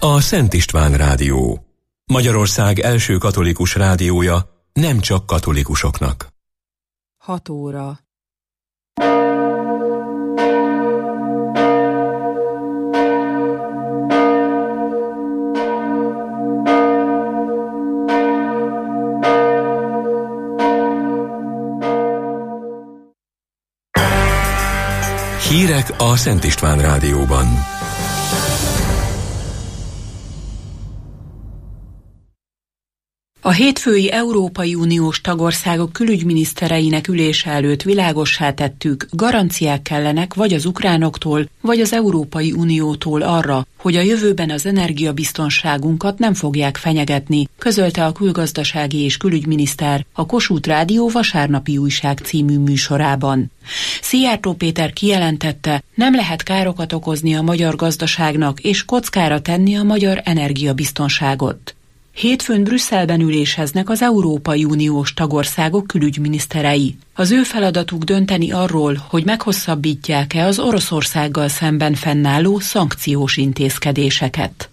a Szent István Rádió. Magyarország első katolikus rádiója, nem csak katolikusoknak. 6 óra. Hírek a Szent István Rádióban. A hétfői Európai Uniós tagországok külügyminisztereinek ülése előtt világossá tettük, garanciák kellenek vagy az ukránoktól, vagy az Európai Uniótól arra, hogy a jövőben az energiabiztonságunkat nem fogják fenyegetni, közölte a külgazdasági és külügyminiszter a Kossuth Rádió Vasárnapi Újság című műsorában. Szijjártó Péter kijelentette, nem lehet károkat okozni a magyar gazdaságnak és kockára tenni a magyar energiabiztonságot. Hétfőn Brüsszelben üléseznek az Európai Uniós tagországok külügyminiszterei. Az ő feladatuk dönteni arról, hogy meghosszabbítják-e az Oroszországgal szemben fennálló szankciós intézkedéseket.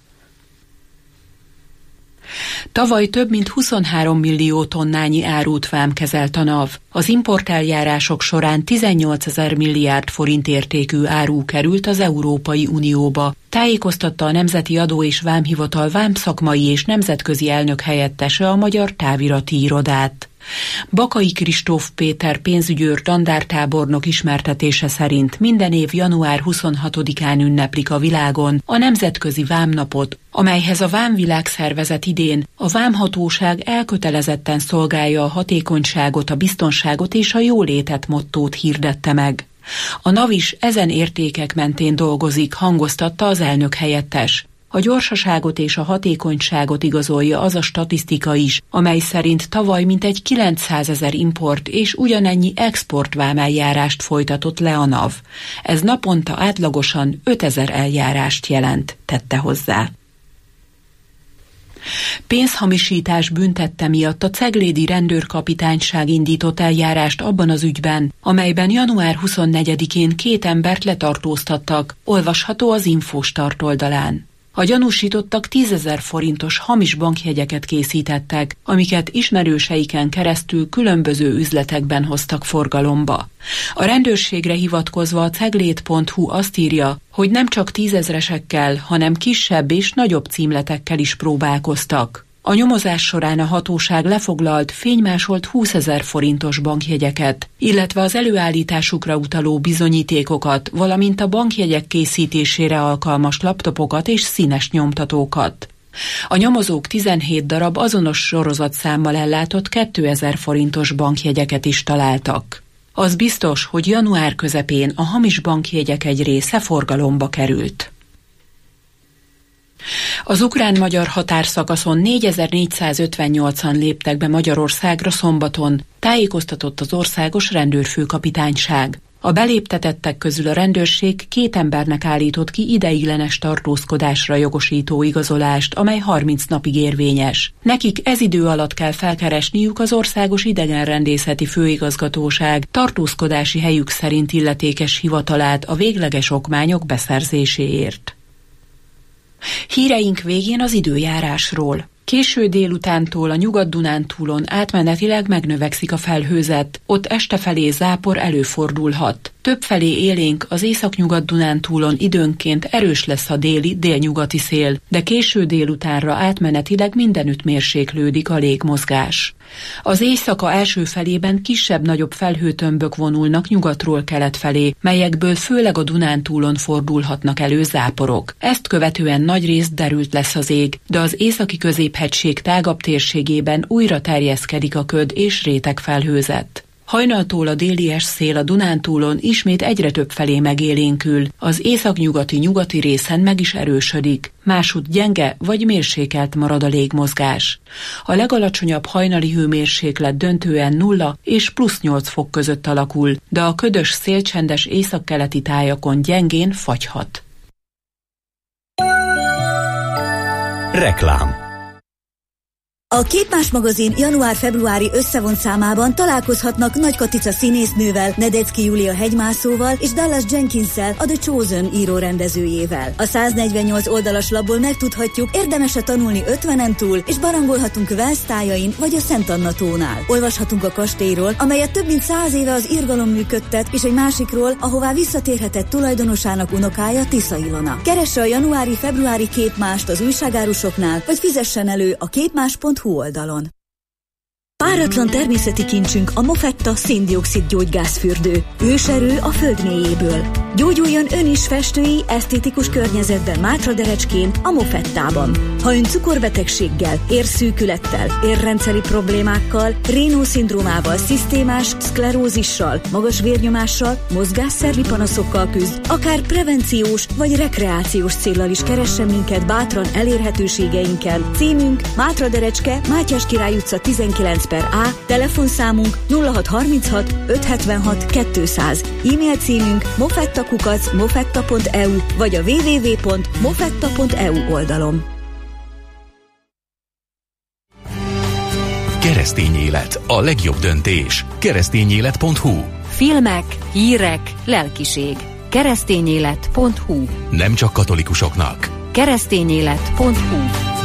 Tavaly több mint 23 millió tonnányi árut vámkezelt a NAV. Az importeljárások során 18 000 milliárd forint értékű áru került az Európai Unióba, tájékoztatta a Nemzeti Adó és Vámhivatal vámszakmai és nemzetközi elnök helyettese a Magyar Távirati Irodát. Bakai Kristóf Péter pénzügyőr dandártábornok ismertetése szerint minden év január 26-án ünneplik a világon a Nemzetközi Vámnapot, amelyhez a Vámvilágszervezet idén a vámhatóság elkötelezetten szolgálja a hatékonyságot, a biztonságot és a jólétet mottót hirdette meg. A NAV is ezen értékek mentén dolgozik, hangoztatta az elnök helyettes. A gyorsaságot és a hatékonyságot igazolja az a statisztika is, amely szerint tavaly mintegy 900 000 import és ugyanennyi exportvámeljárást folytatott le a NAV. Ez naponta átlagosan 5000 eljárást jelent, tette hozzá. Pénzhamisítás büntette miatt a ceglédi rendőrkapitányság indított eljárást abban az ügyben, amelyben január 24-én 2 embert letartóztattak, olvasható az Infostart oldalán. A gyanúsítottak 10 000 forintos hamis bankjegyeket készítettek, amiket ismerőseiken keresztül különböző üzletekben hoztak forgalomba. A rendőrségre hivatkozva a ceglét.hu azt írja, hogy nem csak 10 000-esekkel, hanem kisebb és nagyobb címletekkel is próbálkoztak. A nyomozás során a hatóság lefoglalt, fénymásolt 20 000 forintos bankjegyeket, illetve az előállításukra utaló bizonyítékokat, valamint a bankjegyek készítésére alkalmas laptopokat és színes nyomtatókat. A nyomozók 17 darab azonos sorozatszámmal ellátott 2000 forintos bankjegyeket is találtak. Az biztos, hogy január közepén a hamis bankjegyek egy része forgalomba került. Az ukrán-magyar határszakaszon 4458-an léptek be Magyarországra szombaton, tájékoztatott az országos rendőrfőkapitányság. A beléptetettek közül a rendőrség 2 embernek állított ki ideiglenes tartózkodásra jogosító igazolást, amely 30 napig érvényes. Nekik ez idő alatt kell felkeresniük az Országos Idegenrendészeti Főigazgatóság tartózkodási helyük szerint illetékes hivatalát a végleges okmányok beszerzéséért. Híreink végén az időjárásról. Késő délutántól a Nyugat-Dunántúlon átmenetileg megnövekszik a felhőzet, ott este felé zápor előfordulhat. Többfelé élénk az Észak-Nyugat-Dunántúlon időnként erős lesz a déli-délnyugati szél, de késő délutánra átmenetileg mindenütt mérséklődik a légmozgás. Az éjszaka első felében kisebb-nagyobb felhőtömbök vonulnak nyugatról kelet felé, melyekből főleg a Dunántúlon fordulhatnak elő záporok. Ezt követően nagyrészt derült lesz az ég, de az északi középhegység tágabb térségében újra terjeszkedik a köd és rétegfelhőzet. Hajnaltól a délies szél a Dunántúlon ismét egyre több felé megélénkül, az északnyugati részen meg is erősödik, másutt gyenge vagy mérsékelt marad a légmozgás. A legalacsonyabb hajnali hőmérséklet döntően 0 és +8 fok között alakul, de a ködös szélcsendes északkeleti tájakon gyengén fagyhat. Reklám. A Képmás magazin január-februári összevont számában találkozhatnak Nagy Katica színésznővel, Nedecki Júlia hegymászóval és Dallas Jenkinssel, a The Chosen író-rendezőjével. A 148 oldalas labból megtudhatjuk, érdemes-e tanulni 50-en túl, és barangolhatunk Velsz tájain vagy a Szent Anna tónál. Olvashatunk a kastélyról, amelyet több mint 100 éve az irgalom működtet, és egy másikról, ahová visszatérhetett tulajdonosának unokája, Tisza Ilona. Keresse a januári-februári Képmást az újságárusoknál, vagy fizessen elő a képmás.hu oldalon. Páratlan természeti kincsünk a Mofetta szén-dioxid gyógygázfürdő. Őserő a föld mélyéből. Gyógyuljon ön is festői, esztétikus környezetben Mátraderecskén, a Mofettában. Ha ön cukorbetegséggel, érszűkülettel, érrendszeri problémákkal, Raynaud-szindrómával, szisztémás szklerózissal, magas vérnyomással, mozgásszervi panaszokkal küzd, akár prevenciós vagy rekreációs céllal is keressen minket bátran elérhetőségeinken. Címünk Mátraderecske, Mátyás Király utca 19/A, telefonszámunk 0636 576 200, e-mail címünk mofetta@mofetta.eu vagy a www.mofetta.eu oldalon. Keresztény élet, a legjobb döntés. Keresztényélet.hu. Filmek, hírek, lelkiség. Keresztényélet.hu. Nem csak katolikusoknak. Keresztényélet.hu.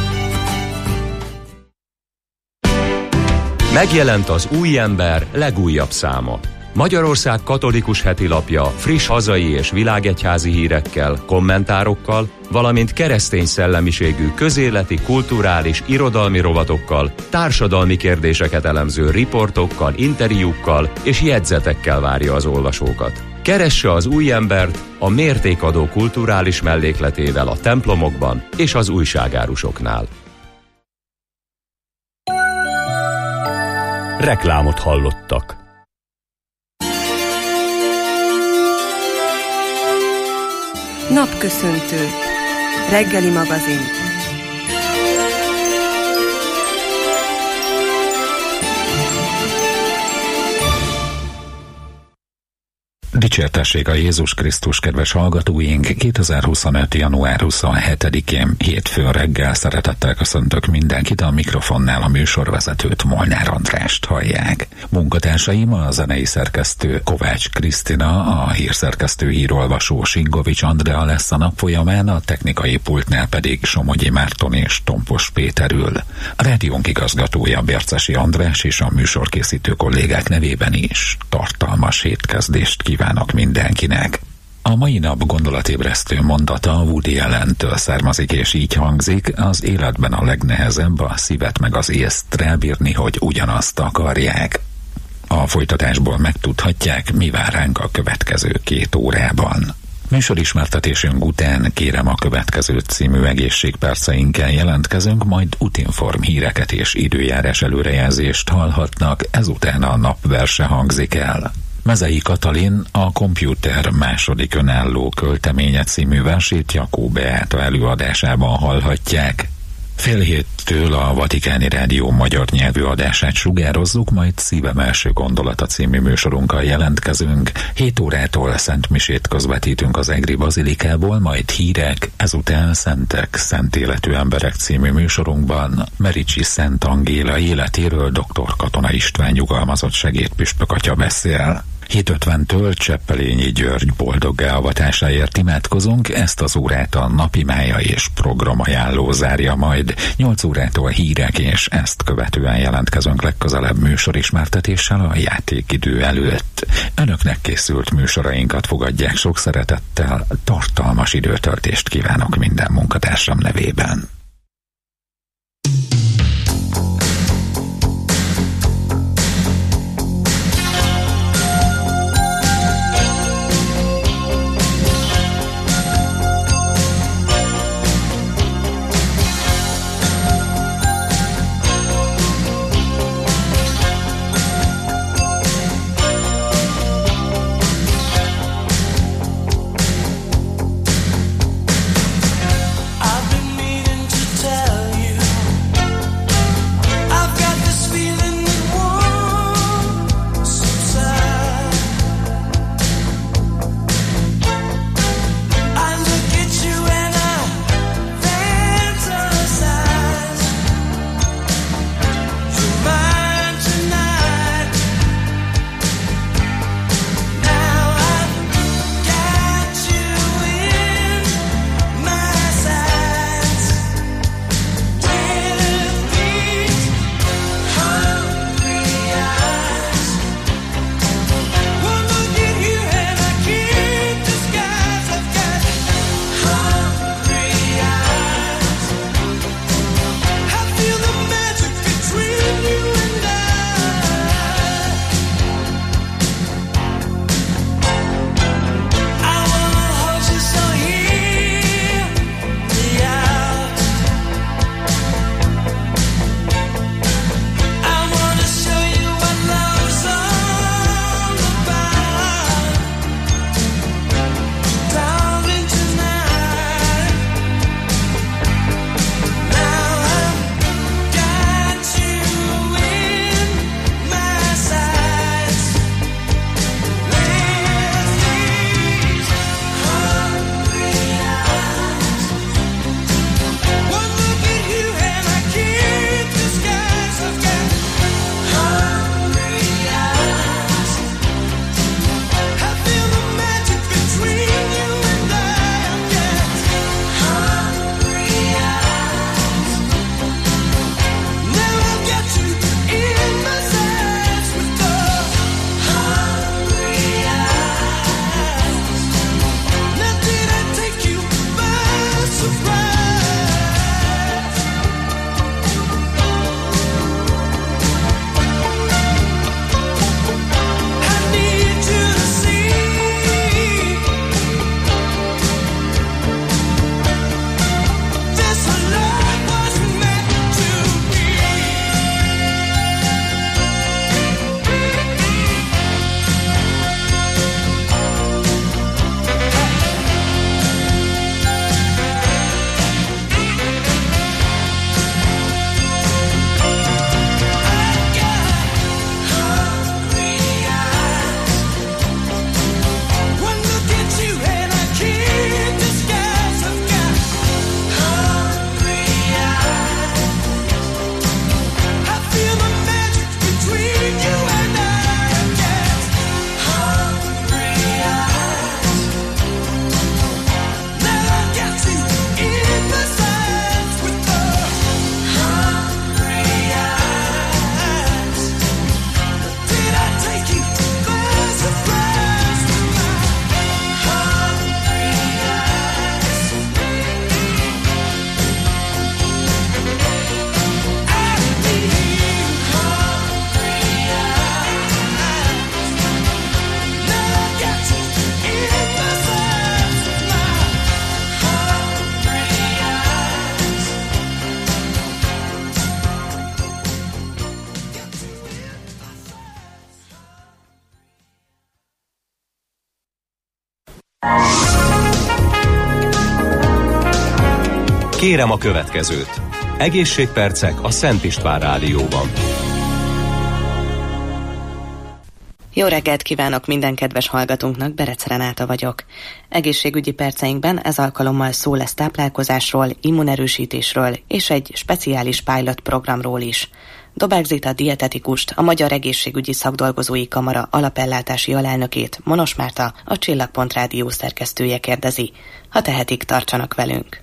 Megjelent az Új Ember legújabb száma. Magyarország katolikus hetilapja friss hazai és világegyházi hírekkel, kommentárokkal, valamint keresztény szellemiségű közéleti, kulturális, irodalmi rovatokkal, társadalmi kérdéseket elemző riportokkal, interjúkkal és jegyzetekkel várja az olvasókat. Keresse az Új Embert a mértékadó kulturális mellékletével a templomokban és az újságárusoknál. Reklámot hallottak. Napköszöntő. Reggeli magazin. Dicsértessék a Jézus Krisztus, kedves hallgatóink! 2025. január 27-én hétfőn reggel szeretettel köszöntök mindenkit, a mikrofonnál a műsorvezetőt, Molnár Andrást hallják. Munkatársaim a zenei szerkesztő Kovács Krisztina, a hírszerkesztő hírolvasó Singovics Andrea lesz a nap folyamán, a technikai pultnál pedig Somogyi Márton és Tompos Péter ül. A rádiónk igazgatója Bércesi András és a műsorkészítő kollégák nevében is tartalmas hétkezdést kívánok mindenkinek. A mai nap gondolatébresztő mondata Woody Allentől származik, és így hangzik: az életben a legnehezebb a szívet meg az észt rábírni, hogy ugyanazt akarják. A folytatásból megtudhatják, mi vár ránk a következő 2 órában. Műsorismertetésünk után Kérem a következő című egészségperceinkkel jelentkezünk, majd útinform híreket és időjárás előrejelzést hallhatnak, ezután a napverse hangzik el. Mezei Katalin a Komputer második önálló költeménye című versét Jakó Beáta előadásában hallhatják. 6:30 a Vatikáni Rádió magyar nyelvű adását sugározzuk, majd Szívem első gondolata című műsorunkkal jelentkezünk. 7 órától szentmisét közvetítünk az Egri Bazilikából, majd hírek, ezután Szentek, szent életű emberek című műsorunkban Mericsi Szent Angéla életéről dr. Katona István nyugalmazott segédpüspök atya beszél. 7:50-től Cseppelényi György boldoggá avatásáért imádkozunk, ezt az órát a napimája és programajánló zárja majd. 8 órától hírek, és ezt követően jelentkezünk legközelebb műsorismertetéssel a játékidő előtt. Önöknek készült műsorainkat fogadják sok szeretettel, tartalmas időtöltést kívánok minden munkatársam nevében. I've been needing Kérem a következőt. Egészségpercek a Szent István Rádióban. Jó reggelt kívánok minden kedves hallgatónknak, Berec Renáta vagyok. Egészségügyi perceinkben ez alkalommal szó lesz táplálkozásról, immunerősítésről és egy speciális pilot programról is. Dobák Zita dietetikust, a Magyar Egészségügyi Szakdolgozói Kamara alapellátási alelnökét, Monos Márta, a Csillagpont Rádió szerkesztője kérdezi. Ha tehetik, tartsanak velünk!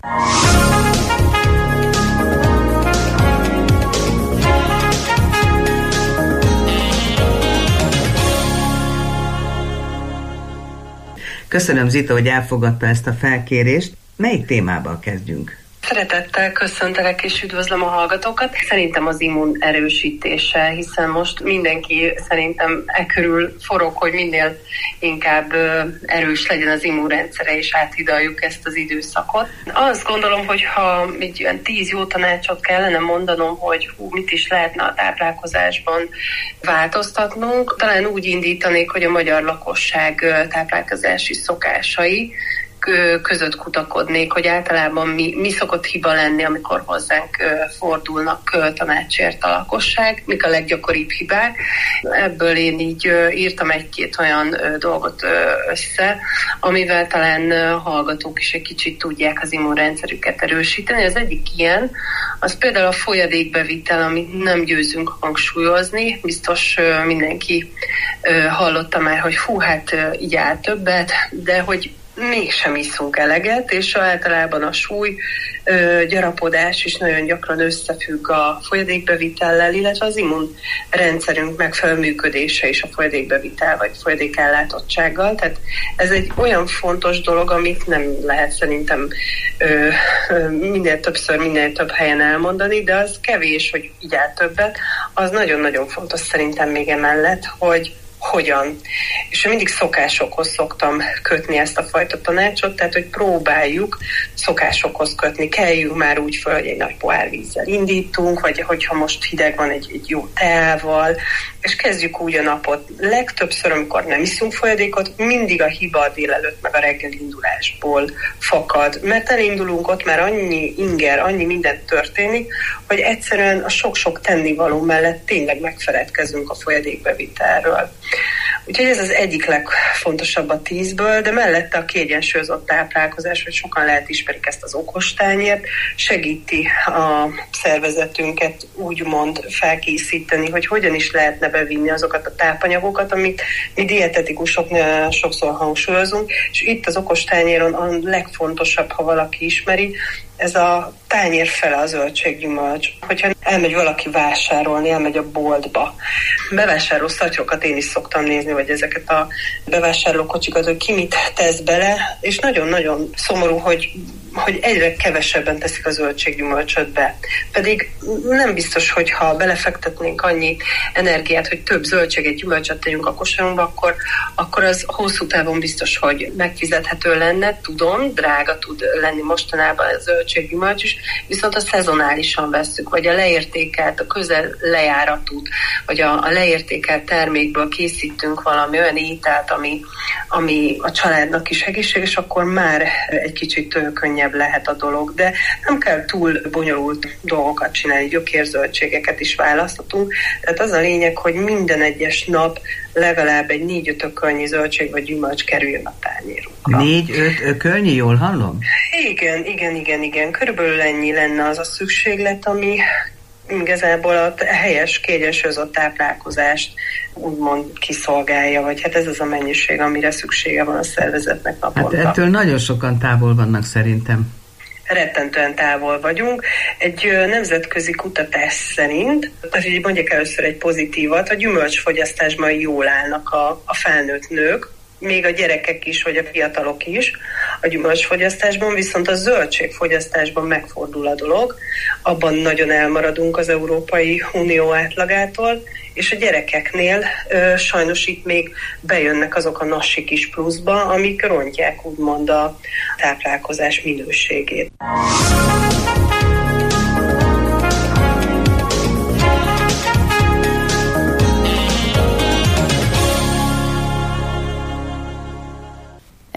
Köszönöm, Zita, hogy elfogadta ezt a felkérést. Melyik témával kezdjünk? Szeretettel köszöntelek és üdvözlöm a hallgatókat. Szerintem az immun erősítése, hiszen most mindenki szerintem körül forog, hogy minél inkább erős legyen az immunrendszere, és áthidaljuk ezt az időszakot. Azt gondolom, hogy ha egy olyan 10 jó tanácsot kellene mondanom, hogy mit is lehetne a táplálkozásban változtatnunk, talán úgy indítanék, hogy a magyar lakosság táplálkozási szokásai között kutakodnék, hogy általában mi szokott hiba lenni, amikor hozzánk fordulnak tanácsért a lakosság, mik a leggyakoribb hibák. Ebből én így írtam egy-két olyan dolgot össze, amivel talán hallgatók is egy kicsit tudják az immunrendszerüket erősíteni. Az egyik ilyen, az például a folyadékbevitel, amit nem győzünk hangsúlyozni. Biztos mindenki hallotta már, hogy így áll többet, de hogy mégsem iszunk eleget, és általában a súly, gyarapodás is nagyon gyakran összefügg a folyadékbevitellel, illetve az immunrendszerünk megfelelő működése is a folyadékbevitel vagy folyadékellátottsággal. Tehát ez egy olyan fontos dolog, amit nem lehet szerintem minél több helyen elmondani, de az kevés, hogy így áll többet. Az nagyon-nagyon fontos szerintem még emellett, hogy hogyan. És mindig szokásokhoz szoktam kötni ezt a fajta tanácsot, tehát hogy próbáljuk szokásokhoz kötni. Keljünk már úgy fel, hogy egy nagy pohár vízzel indítunk, vagy hogyha most hideg van, egy jó teával, és kezdjük úgy a napot. Legtöbbször, amikor nem iszunk folyadékot, mindig a hiba a délelőtt meg a reggeli indulásból fakad. Mert elindulunk, ott már annyi inger, annyi minden történik, hogy egyszerűen a sok-sok tennivaló mellett tényleg megfeledkezünk a folyadékbevitelről. Úgyhogy ez az egyik legfontosabb a 10-ből, de mellette a kiegyensúlyozott táplálkozás, hogy sokan lehet ismerik ezt az okostányért, segíti a szervezetünket úgymond felkészíteni, hogy hogyan is lehetne bevinni azokat a tápanyagokat, amit mi dietetikusok sokszor hangsúlyozunk, és itt az okostányéron a legfontosabb, ha valaki ismeri, ez a tányér fele a zöldséggyümölcs. Hogyha elmegy valaki vásárolni, elmegy a boltba, bevásárló szatyrokat én is szoktam nézni, vagy ezeket a bevásárlókocsikat, hogy ki mit tesz bele, és nagyon-nagyon szomorú, hogy egyre kevesebben teszik a zöldséggyümölcsöt be. Pedig nem biztos, hogy ha belefektetnénk annyi energiát, hogy több zöldséget, gyümölcsöt tegyünk a kosarunkba, akkor az hosszú távon biztos, hogy megfizethető lenne. Tudom, drága tud lenni mostanában a zöldséggyümölcs is, viszont a szezonálisan vesszük, vagy a leértékelt, a közel lejáratút, vagy a leértékelt termékből készítünk valami olyan ételt, ami a családnak is egészséges, akkor már egy kicsit könnyebb lehet a dolog, de nem kell túl bonyolult dolgokat csinálni, gyökérzöldségeket is választhatunk. Tehát az a lényeg, hogy minden egyes nap legalább egy 4-5 ökölnyi zöldség vagy gyümölcs kerüljön a tányérunkra. 4-5 ökölnyi, jól hallom? Igen. Körülbelül ennyi lenne az a szükséglet, ami igazából a helyes, kiegyensúlyozott táplálkozást úgymond kiszolgálja, vagy hát ez az a mennyiség, amire szüksége van a szervezetnek naponta. Hát ettől nagyon sokan távol vannak szerintem. Rettentően távol vagyunk. Egy nemzetközi kutatás szerint, tehát így mondjak először egy pozitívat, a gyümölcsfogyasztásban jól állnak a felnőtt nők, még a gyerekek is, vagy a fiatalok is a gyümölcsfogyasztásban, viszont a zöldségfogyasztásban megfordul a dolog. Abban nagyon elmaradunk az Európai Unió átlagától, és a gyerekeknél sajnos itt még bejönnek azok a nassi kis pluszba, amik rontják úgymond a táplálkozás minőségét.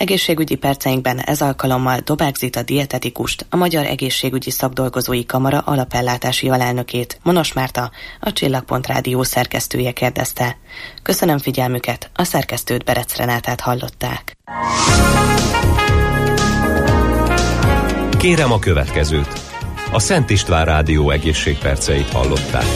Egészségügyi perceinkben ez alkalommal Dobák Zita dietetikust, a Magyar Egészségügyi Szakdolgozói Kamara alapellátási alelnökét, Monos Márta, a Csillagpont Rádió szerkesztője kérdezte. Köszönöm figyelmüket, a szerkesztőt, Berec Renátát hallották. Kérem a következőt. A Szent István Rádió egészségperceit hallották.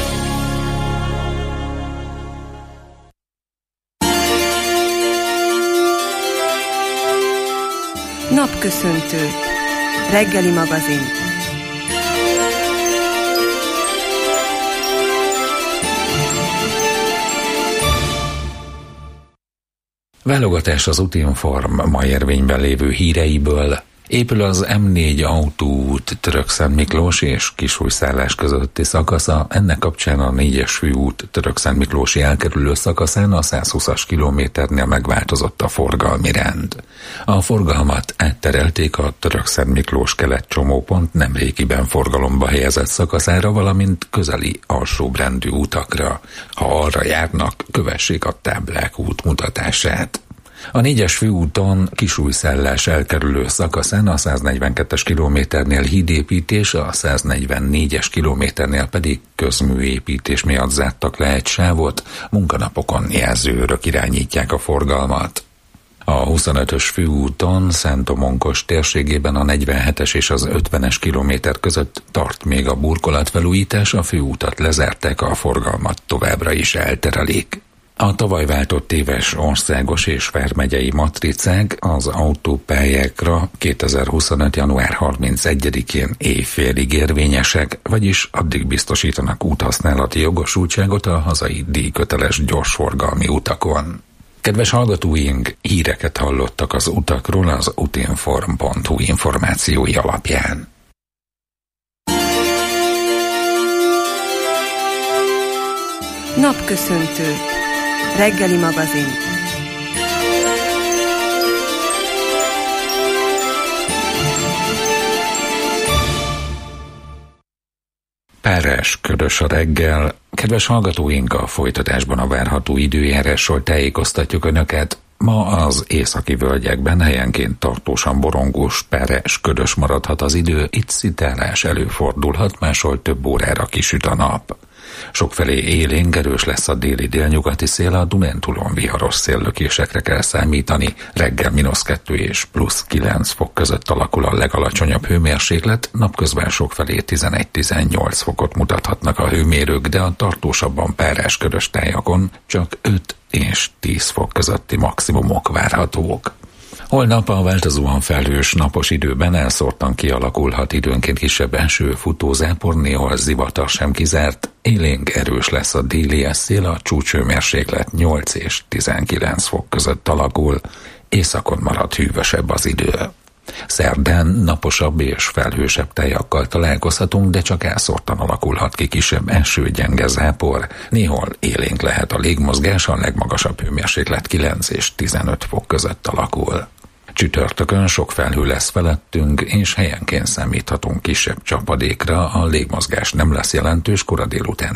Napköszöntő. Reggeli magazin. Válogatás az Utinform ma érvényben lévő híreiből. Épül az M4 autóút Törökszentmiklós és Kisújszállás közötti szakasza, ennek kapcsán a 4-es főút Törökszentmiklósi elkerülő szakaszán a 120-as kilométernél megváltozott a forgalmi rend. A forgalmat átterelték a Törökszentmiklós kelet csomópont nemrégiben forgalomba helyezett szakaszára, valamint közeli alsóbrendű utakra. Ha arra járnak, kövessék a táblák útmutatását. A 4-es főúton Kisújszállás elkerülő szakaszán a 142-es kilométernél hídépítés, a 144-es kilométernél pedig közműépítés miatt zártak le egy sávot, munkanapokon jelzőőrök irányítják a forgalmat. A 25-ös főúton Szent-Domonkos térségében a 47-es és az 50-es kilométer között tart még a burkolatfelújítás, a főútat lezárták, a forgalmat továbbra is elterelik. A tavaly váltott éves országos és vármegyei matricák az autópályákra 2025. január 31-én éjfélig érvényesek, vagyis addig biztosítanak úthasználati jogosultságot a hazai díjköteles gyorsforgalmi utakon. Kedves hallgatóink, híreket hallottak az utakról az utinform.hu információi alapján. Napköszöntő. Reggeli magazin. Párás, ködös a reggel. Kedves hallgatóink, a folytatásban a várható időjárásról tájékoztatjuk Önöket. Ma az északi völgyekben helyenként tartósan borongós, párás, ködös maradhat az idő, itt szitálás előfordulhat, máshol több órára kisüt a nap. Sokfelé élénk, erős lesz a déli-délnyugati szél, a Dunántúlon viharos széllökésekre kell számítani. Reggel -2 és +9 fok között alakul a legalacsonyabb hőmérséklet, napközben sokfelé 11-18 fokot mutathatnak a hőmérők, de a tartósabban párás-ködös tájakon csak 5 és 10 fok közötti maximumok várhatók. Holnap a változóan felhős napos időben elszórtan kialakulhat időnként kisebb eső, futózápor, néhol zivatar sem kizárt, élénk erős lesz a déli szél, a csúcshőmérséklet 8 és 19 fok között alakul, északon marad hűvösebb az idő. Szerdán naposabb és felhősebb tájakkal találkozhatunk, de csak elszórtan alakulhat ki kisebb eső, gyenge zápor, néhol élénk lehet a légmozgás, a legmagasabb hőmérséklet 9 és 15 fok között alakul. Csütörtökön sok felhő lesz felettünk, és helyenként számíthatunk kisebb csapadékra, a légmozgás nem lesz jelentős, kora délután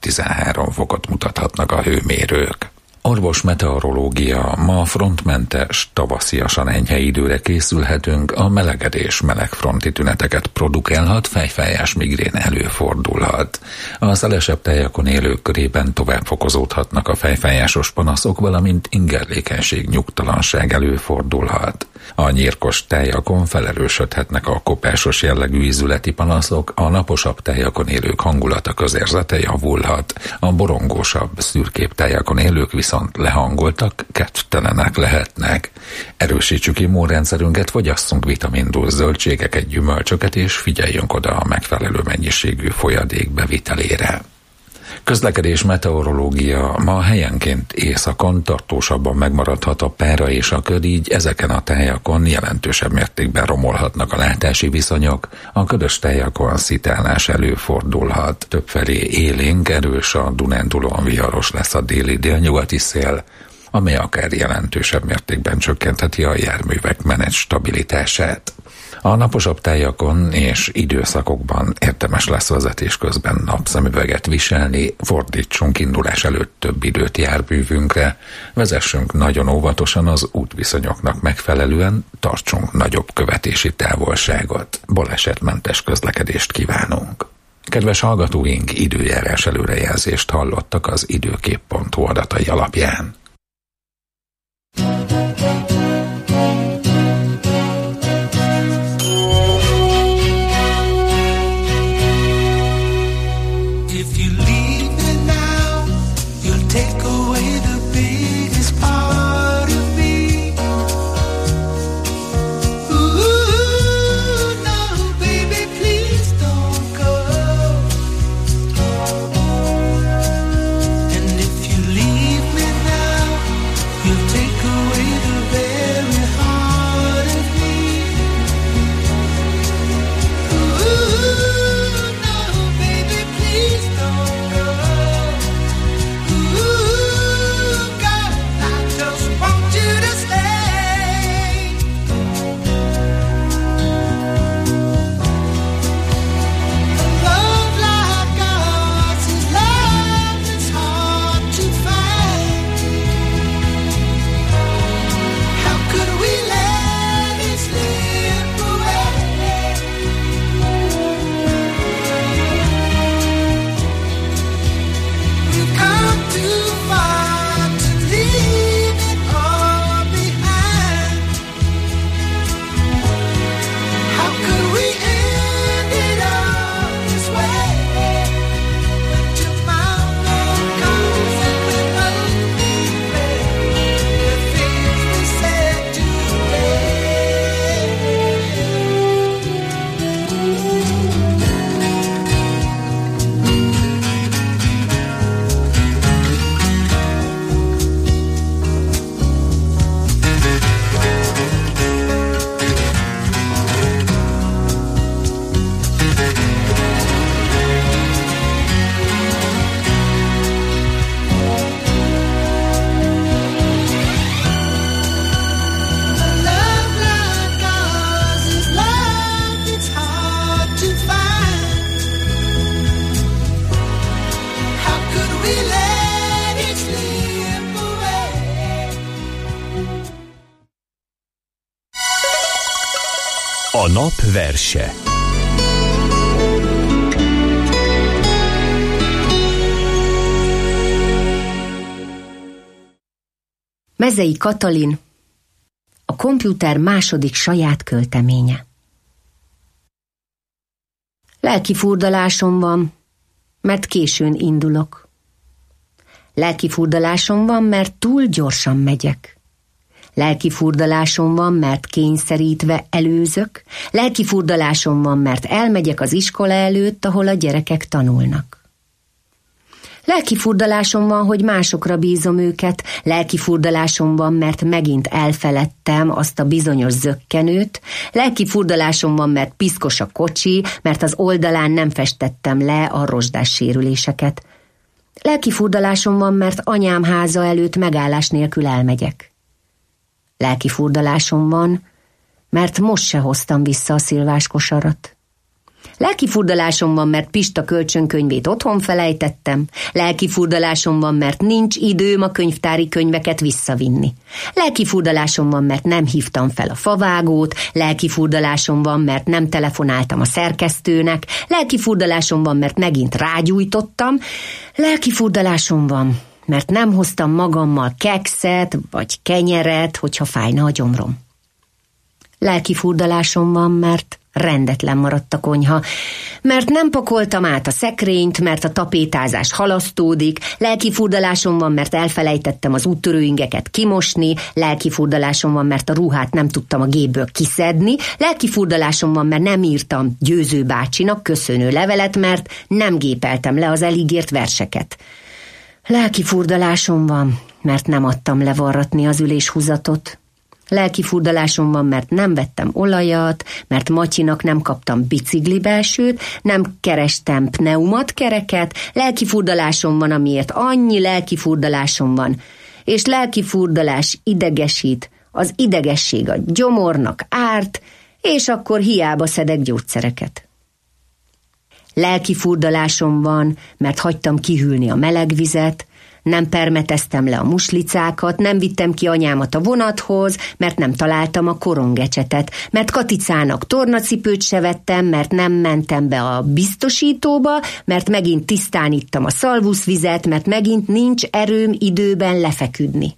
7-13 fokot mutathatnak a hőmérők. Orvos meteorológia, ma frontmentes, tavasziasan enyhe időre készülhetünk, a melegedés melegfronti tüneteket produkálhat, fejfájás, migrén előfordulhat. A szelesebb tájakon élők körében tovább fokozódhatnak a fejfájásos panaszok, valamint ingerlékenység, nyugtalanság előfordulhat. A nyírkos tájakon felerősödhetnek a kopásos jellegű ízületi panaszok, a naposabb tájakon élők hangulata, közérzete javulhat, a borongósabb, szürkébb tájakon élők viszont lehangoltak, kedvtelenek lehetnek. Erősítsük immunrendszerünket, fogyasszunk vitamindús zöldségeket, gyümölcsöket, és figyeljünk oda a megfelelő mennyiségű folyadék bevitelére. Közlekedés meteorológia, ma helyenként északon tartósabban megmaradhat a pára és a köd, így ezeken a tájakon jelentősebb mértékben romolhatnak a látási viszonyok, a ködös tájakon szitálás előfordulhat, többfelé élénk, erős a Dunántúlon viharos lesz a déli-délnyugati szél, amely akár jelentősebb mértékben csökkentheti a járművek menet stabilitását. A naposabb tájakon és időszakokban érdemes lesz vezetés közben napszemüveget viselni, fordítsunk indulás előtt több időt járművünkre, vezessünk nagyon óvatosan az útviszonyoknak megfelelően, tartsunk nagyobb követési távolságot, balesetmentes közlekedést kívánunk. Kedves hallgatóink, időjárás előrejelzést hallottak az időkép.hu adatai alapján. A nap verse. Mezei Katalin, a komputer második saját költeménye. Lelki furdalásom van, mert későn indulok. Lelki furdalásom van, mert túl gyorsan megyek. Lelki furdalásom van, mert kényszerítve előzök. Lelki furdalásom van, mert elmegyek az iskola előtt, ahol a gyerekek tanulnak. Lelki furdalásom van, hogy másokra bízom őket. Lelki furdalásom van, mert megint elfeledtem azt a bizonyos zökkenőt. Lelki furdalásom van, mert piszkos a kocsi, mert az oldalán nem festettem le a rozsdás sérüléseket. Lelki furdalásom van, mert anyám háza előtt megállás nélkül elmegyek. Lelki furdalásom van, mert most se hoztam vissza a szilvás kosarat. Lelki furdalásom van, mert Pista kölcsönkönyvét otthon felejtettem. Lelki furdalásom van, mert nincs időm a könyvtári könyveket visszavinni. Lelki furdalásom van, mert nem hívtam fel a favágót. Lelki furdalásom van, mert nem telefonáltam a szerkesztőnek. Lelki furdalásom van, mert megint rágyújtottam. Lelki furdalásom van, mert nem hoztam magammal kekszet vagy kenyeret, hogyha fájna a gyomrom. Lelki furdalásom van, mert rendetlen maradt a konyha, mert nem pakoltam át a szekrényt, mert a tapétázás halasztódik. Lelki furdalásom van, mert elfelejtettem az úttörőingeket kimosni. Lelki furdalásom van, mert a ruhát nem tudtam a gépből kiszedni. Lelki furdalásom van, mert nem írtam Győző bácsinak köszönő levelet, mert nem gépeltem le az elígért verseket. Lelki furdalásom van, mert nem adtam levarratni az üléshúzatot. Lelki furdalásom van, mert nem vettem olajat, mert Matyinak nem kaptam biciklibelsőt, nem kerestem pneumatkereket. Lelki furdalásom van, amiért annyi lelki furdalásom van. És lelki furdalás idegesít, az idegesség a gyomornak árt, és akkor hiába szedek gyógyszereket. Lelki furdalásom van, mert hagytam kihűlni a meleg vizet, nem permeteztem le a muslicákat, nem vittem ki anyámat a vonathoz, mert nem találtam a korongecsetet, mert Katicának tornacipőt se vettem, mert nem mentem be a biztosítóba, mert megint tisztán ittam a szalvuszvizet, mert megint nincs erőm időben lefeküdni.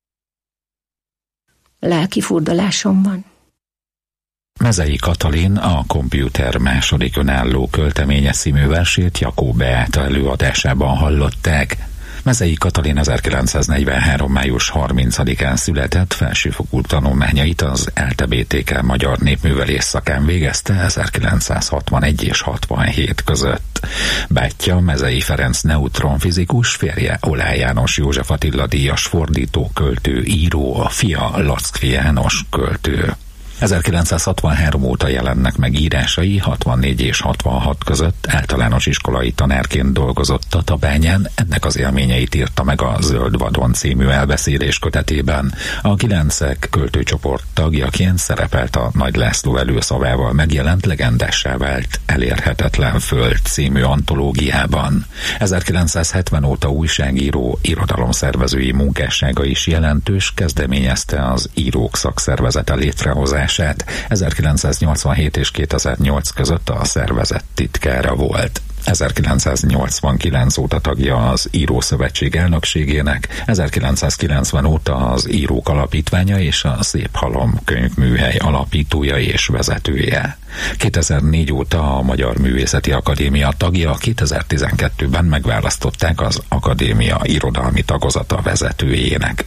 Lelki furdalásom van. Mezei Katalin a Komputer második önálló költeménye című versét Jakó Beáta előadásában hallották. Mezei Katalin 1943. május 30-án született, felsőfokú tanulmányait az ELTE BTK Magyar Népművelész szakán végezte 1961 és 67 között. Bátyja Mezei Ferenc neutronfizikus, férje Oláh János József Attila díjas fordító, költő, író, a fia Lackfi János költő. 1963 óta jelennek meg írásai, 64 és 66 között általános iskolai tanárként dolgozott Tatabányán, ennek az élményeit írta meg a Zöld Vadon című elbeszélés kötetében. A Kilencek költőcsoport tagjaként szerepelt a Nagy László előszavával megjelent legendássá vált Elérhetetlen Föld című antológiában. 1970 óta újságíró, irodalomszervezői munkássága is jelentős, kezdeményezte az Írók Szakszervezete létrehozását. 1987 és 2008 között a szervezet titkára volt. 1989 óta tagja az Írószövetség elnökségének, 1990 óta az Írók Alapítványa és a Szép Halom könyvműhely alapítója és vezetője. 2004 óta a Magyar Művészeti Akadémia tagja, 2012-ben megválasztották az Akadémia irodalmi tagozata vezetőjének.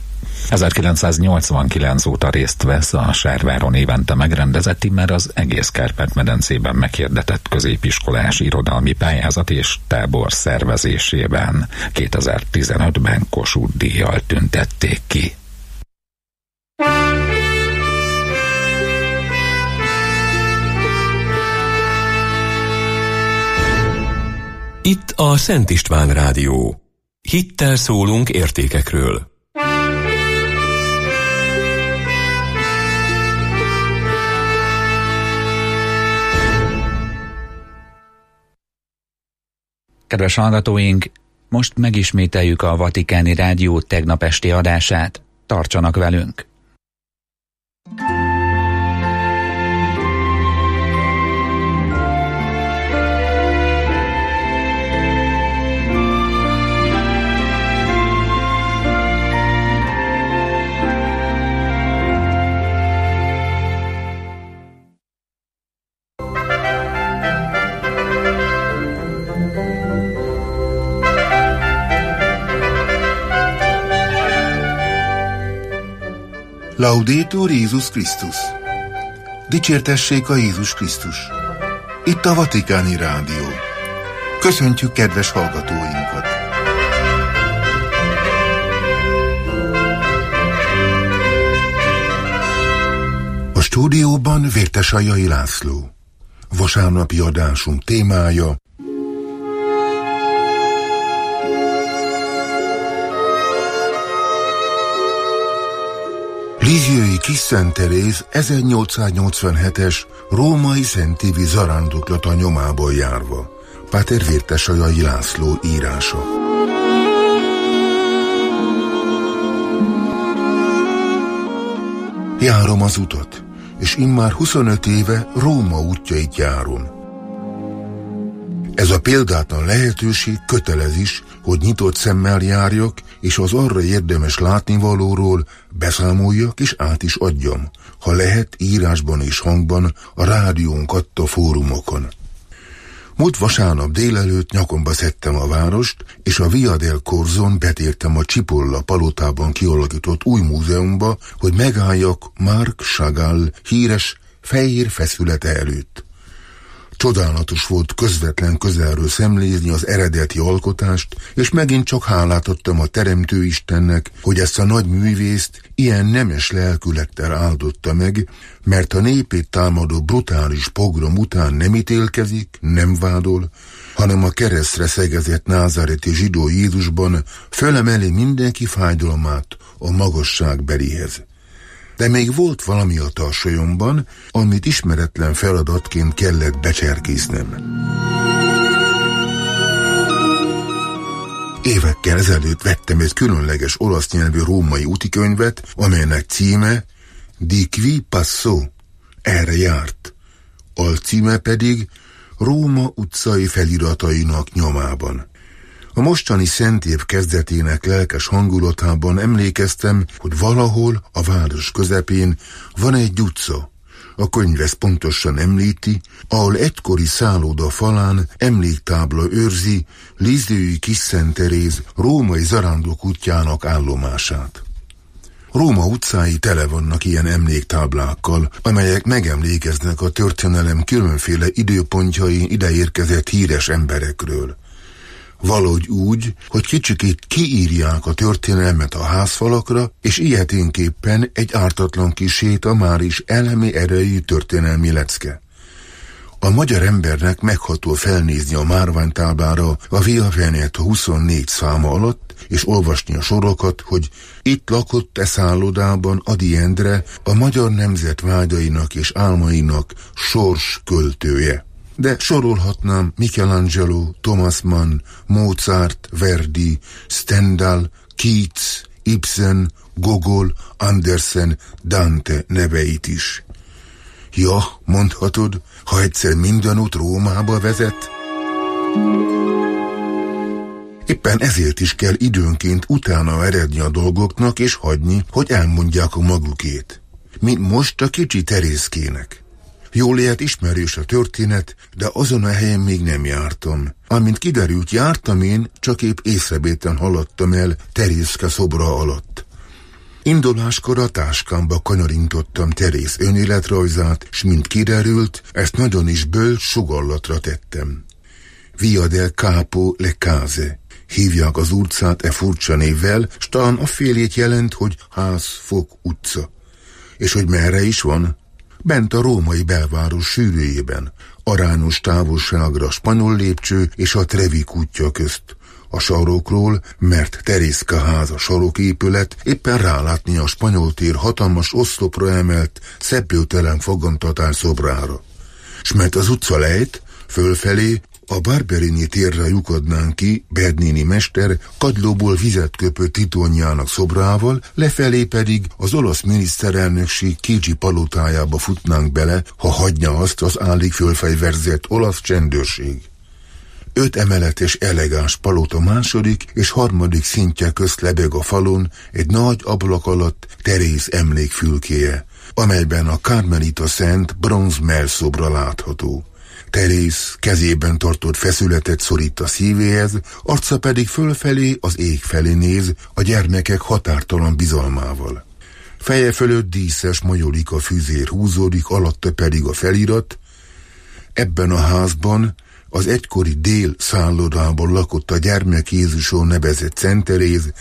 1989 óta részt vesz a Sárváron évente megrendezett, immár az egész Kárpát-medencében meghirdetett középiskolás irodalmi pályázat és tábor szervezésében. 2015-ben Kossuth díjjal tüntették ki. Itt a Szent István Rádió. Hittel szólunk értékekről. Kedves hallgatóink, most megismételjük a Vatikáni Rádió tegnap esti adását. Tartsanak velünk! Laudetur Jézus Krisztus! Dicsértessék a Jézus Krisztus! Itt a Vatikáni Rádió. Köszöntjük kedves hallgatóinkat! A stúdióban Vértesajai László. Vasárnapi adásunk témája: Lisieux-i Kis Szent Teréz 1887-es római Szent Ivi zarándoklata nyomából járva. Páter Vértesajai László írása. Járom az utat, és immár 25 éve Róma útjait járom. Ez a példátlan lehetőség kötelez is, hogy nyitott szemmel járjak, és az arra érdemes látnivalóról beszámoljak és át is adjam, ha lehet írásban és hangban a rádiónk adta fórumokon. Múlt vasárnap délelőtt nyakomba szedtem a várost, és a Via del Corzon betértem a Cipolla palotában kialakított új múzeumba, hogy megálljak Marc Chagall híres fehér feszülete előtt. Csodálatos volt közvetlen közelről szemlézni az eredeti alkotást, és megint csak hálát adtam a Teremtő Istennek, hogy ezt a nagy művészt ilyen nemes lelkülettel áldotta meg, mert a népét támadó brutális pogrom után nem ítélkezik, nem vádol, hanem a keresztre szegezett názáreti zsidó Jézusban fölemeli mindenki fájdalmát a magasságbelihez. De még volt valami a tarsolyomban, amit ismeretlen feladatként kellett becserkésznem. Évekkel ezelőtt vettem egy különleges olasz nyelvű római útikönyvet, amelynek címe Di qui passò, erre járt, alcíme pedig Róma utcai feliratainak nyomában. A mostani szent év kezdetének lelkes hangulatában emlékeztem, hogy valahol a város közepén van egy utca. A könyv ezt pontosan említi, ahol egykori szálloda falán emléktábla őrzi Lisieux Kis Szent Teréz római zarándok útjának állomását. Róma utcái tele vannak ilyen emléktáblákkal, amelyek megemlékeznek a történelem különféle időpontjain ideérkezett híres emberekről. Valahogy úgy, hogy kicsikét kiírják a történelmet a házfalakra, és ilyeténképpen egy ártatlan kisét a már is elemi erejű történelmi lecke. A magyar embernek megható felnézni a márványtáblára a Via Veneto 24 száma alatt, és olvasni a sorokat, hogy itt lakott szállodában Ady Endre, a magyar nemzet vágyainak és álmainak sors költője. De sorolhatnám Michelangelo, Thomas Mann, Mozart, Verdi, Stendhal, Keats, Ibsen, Gogol, Andersen, Dante neveit is. Ja, mondhatod, ha egyszer minden út Rómába vezet? Éppen ezért is kell időnként utána eredni a dolgoknak és hagyni, hogy elmondják a magukét. Mint most a kicsi Terézkének. Jól lehet ismerős a történet, de azon a helyen még nem jártam. Amint kiderült, jártam én, csak épp észrevétlen haladtam el Terézke szobra alatt. Induláskor a táskámba kanyarintottam Teréz önéletrajzát, s mint kiderült, ezt nagyon is bölcs sugallatra tettem. Via del Capo le Case. Hívják az utcát e furcsa névvel, s talán affélét jelent, hogy ház-fok utca. És hogy merre is van? Bent a római belváros sűrűjében, arányos távolságra spanyol lépcső és a Trevi kútja közt. A sarokról, mert Terézka háza saroképület, éppen rálátni a spanyol tér hatalmas oszlopra emelt, szeplőtelen fogantatás szobrára. S mert az utca lejt, fölfelé, a Barberini térre lyukadnánk ki Bernini mester kagylóból vizet köpő titónjának szobrával, lefelé pedig az olasz miniszterelnökség Chigi palotájába futnánk bele, ha hagyja azt az állig fölfegyverzett olasz csendőrség. 5 emeletes elegáns palota második és harmadik szintje közt lebeg a falon egy nagy ablak alatt Teréz emlékfülkéje, amelyben a Carmelita Szent bronz mellszobra látható. Teréz kezében tartott feszületet szorít a szívéhez, arca pedig fölfelé az ég felé néz a gyermekek határtalan bizalmával. Feje fölött díszes majolika füzér húzódik, alatta pedig a felirat. Ebben a házban az egykori Dél szállodában lakott a Gyermek Jézuson nevezett Szent Teréz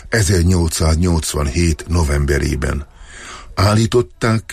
1887. novemberében. Állították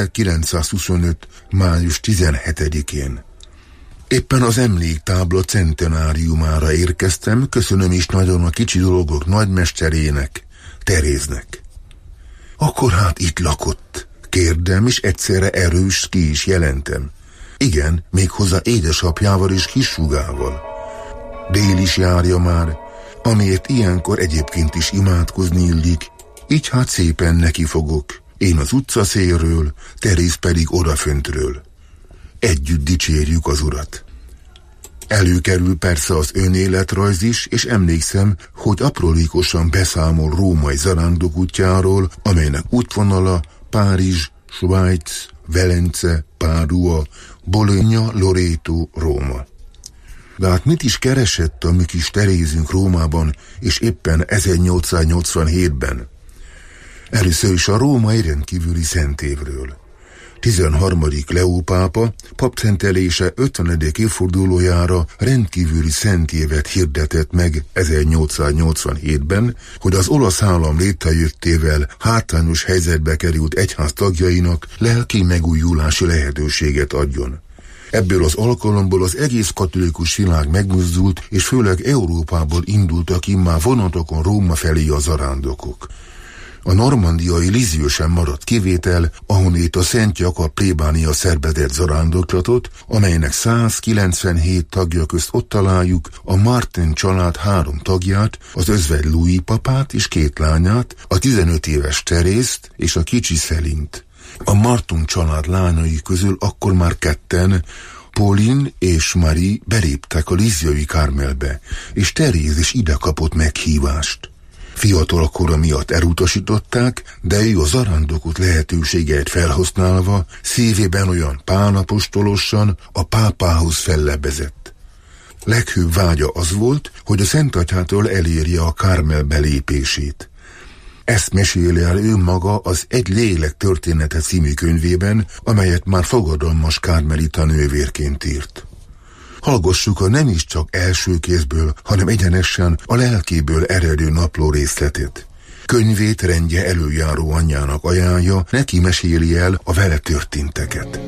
1925. május 17-én. Éppen az emléktábla centenáriumára érkeztem, köszönöm is nagyon a kicsi dolgok nagymesterének, Teréznek. Akkor hát itt lakott, kérdem, és egyszerre erős ki is jelentem. Igen, méghozzá édesapjával és kissúgával. Dél is járja már, amiért ilyenkor egyébként is imádkozni illik, így hát szépen neki fogok, én az utcaszélről, Teréz pedig odaföntről. Együtt dicsérjük az Urat. Előkerül persze az önéletrajz is, és emlékszem, hogy aprólékosan beszámol római zarándok útjáról, amelynek útvonala Párizs, Svájc, Velence, Pádua, Bologna, Loreto, Róma. De hát mit is keresett a mi kis Terézünk Rómában, és éppen 1887-ben? Először is a római rendkívüli szentévről. 13. Leó pápa papszentelése 50. évfordulójára rendkívüli szentévet hirdetett meg 1887-ben, hogy az olasz állam létrejöttével hátrányos helyzetbe került egyház tagjainak lelki megújulási lehetőséget adjon. Ebből az alkalomból az egész katolikus világ megmozdult, és főleg Európából indultak immár vonatokon Róma felé a zarándokok. A normandiai Lisieux sem maradt kivétel, ahonnét a Szent Jakab plébánia szervezett zarándoklatot, amelynek 197 tagja közt ott találjuk a Martin család 3 tagját, az özvegy Louis papát és 2 lányát, a 15 éves Terészt és a kicsi Celint. A Martin család lányai közül akkor már 2, Pauline és Marie beléptek a Lisieux-i Carmelbe, és Teréz is ide kapott meghívást. Fiatal kora miatt elutasították, de ő a zarándokot lehetőségeit felhasználva szívében olyan pálapostolosan a pápához fellebezett. Leghőbb vágya az volt, hogy a Szentatyától elérje a Carmel belépését. Ezt meséli el ő maga az Egy lélek története című könyvében, amelyet már fogadalmas kármelita nővérként írt. Hallgassuk a nem is csak első kézből, hanem egyenesen a lelkéből eredő napló részletét. Könyvét rendje előjáró anyjának ajánlja, neki meséli el a vele történteket.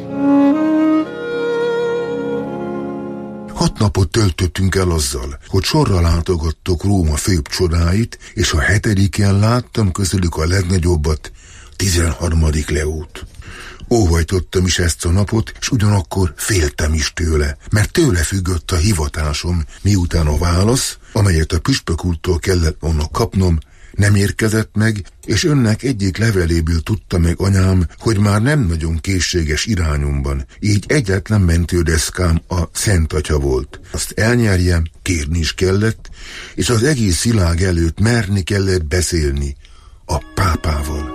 6 napot töltöttünk el azzal, hogy sorra látogattok Róma főbb csodáit, és a 7-en láttam közülük a legnagyobbat, 13. Leót. Óhajtottam is ezt a napot, és ugyanakkor féltem is tőle, mert tőle függött a hivatásom, miután a válasz, amelyet a püspök úrtól kellett volna kapnom, nem érkezett meg, és önnek egyik leveléből tudta meg anyám, hogy már nem nagyon készséges irányomban, így egyetlen mentődeszkám a Szent Atya volt. Azt elnyerjem, kérni is kellett, és az egész világ előtt merni kellett beszélni a pápával.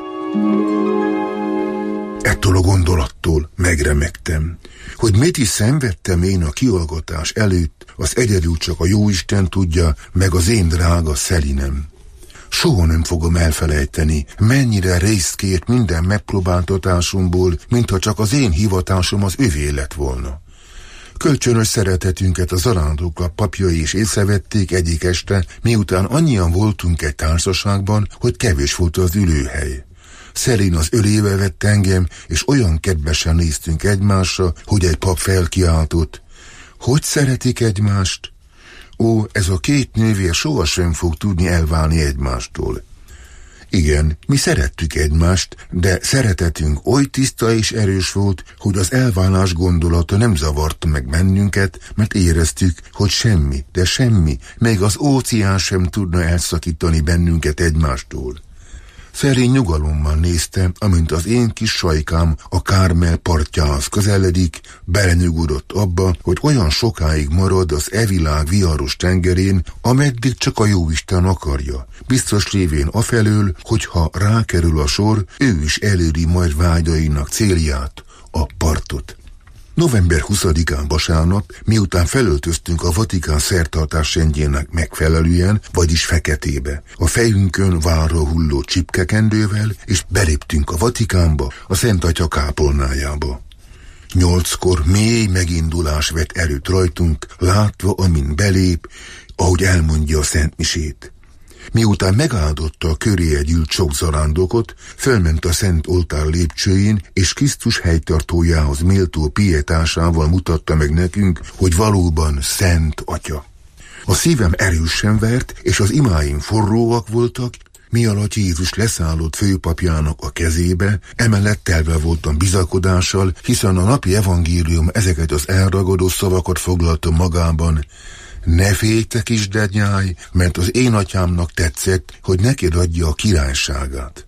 Ettől a gondolattól megremegtem, hogy mit is szenvedtem én a kihallgatás előtt, az egyedül csak a Jóisten tudja, meg az én drága Celinem. Soha nem fogom elfelejteni, mennyire részt kért minden megpróbáltatásomból, mintha csak az én hivatásom az övé lett volna. Kölcsönös szeretetünket a zarándokok papjai is észrevették egyik este, miután annyian voltunk egy társaságban, hogy kevés volt az ülőhely. Celin az ölébe vett engem, és olyan kedvesen néztünk egymásra, hogy egy pap felkiáltott. Hogy szeretik egymást? Ó, ez a 2 nővér sohasem fog tudni elválni egymástól. Igen, mi szerettük egymást, de szeretetünk oly tiszta és erős volt, hogy az elválás gondolata nem zavarta meg bennünket, mert éreztük, hogy semmi, de semmi, még az óceán sem tudna elszakítani bennünket egymástól. Celin nyugalommal nézte, amint az én kis sajkám a Carmel partjához közeledik, belenyugodott abba, hogy olyan sokáig marad az világ viharos tengerén, ameddig csak a Jóisten akarja. Biztos lévén afelől, hogyha rákerül a sor, ő is eléri majd vágyainak célját, a partot. November 20-án vasárnap, miután felöltöztünk a Vatikán szertartás rendjének megfelelően, vagyis feketébe, a fejünkön várra hulló csipkekendővel, és beléptünk a Vatikánba, a Szent Atya kápolnájába. 8-kor mély megindulás vett erőt rajtunk, látva, amint belép, ahogy elmondja a szentmisét. Miután megáldotta a köréje gyűlt sok zarándokot, fölment a Szent Oltár lépcsőjén, és Krisztus helytartójához méltó pietásával mutatta meg nekünk, hogy valóban Szent Atya. A szívem erősen vert, és az imáim forróak voltak, mi alatt Jézus leszállott főpapjának a kezébe, emellett telve voltam bizakodással, hiszen a napi evangélium ezeket az elragadó szavakat foglalta magában. Ne félj, te kisdernyáj, mert az én atyámnak tetszett, hogy neked adja a királyságát.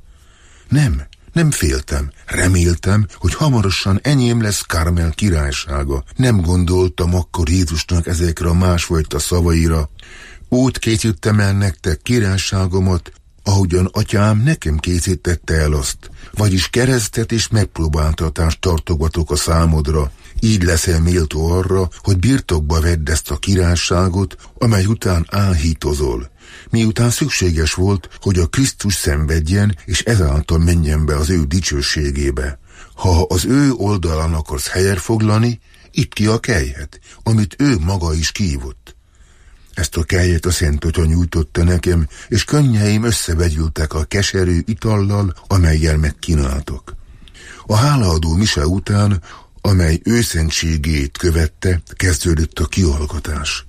Nem féltem, reméltem, hogy hamarosan enyém lesz Carmel királysága. Nem gondoltam akkor Jézusnak ezekre a másfajta szavaira. Úgy készítettem el nektek királyságomat, ahogyan atyám nekem készítette el azt, vagyis keresztet és megpróbáltatást tartogatok a számodra. Így leszel méltó arra, hogy birtokba vedd ezt a királyságot, amely után áhítozol. Miután szükséges volt, hogy a Krisztus szenvedjen, és ezáltal menjen be az ő dicsőségébe. Ha az ő oldalán akarsz helyet foglalni, itt ki a kelyhet, amit ő maga is kívott. Ezt a kelyet a Szent Atya nyújtotta nekem, és könnyeim összevegyültek a keserű itallal, amellyel megkínáltak. A hálaadó mise után, amely őszentségét követte, kezdődött a kihallgatás.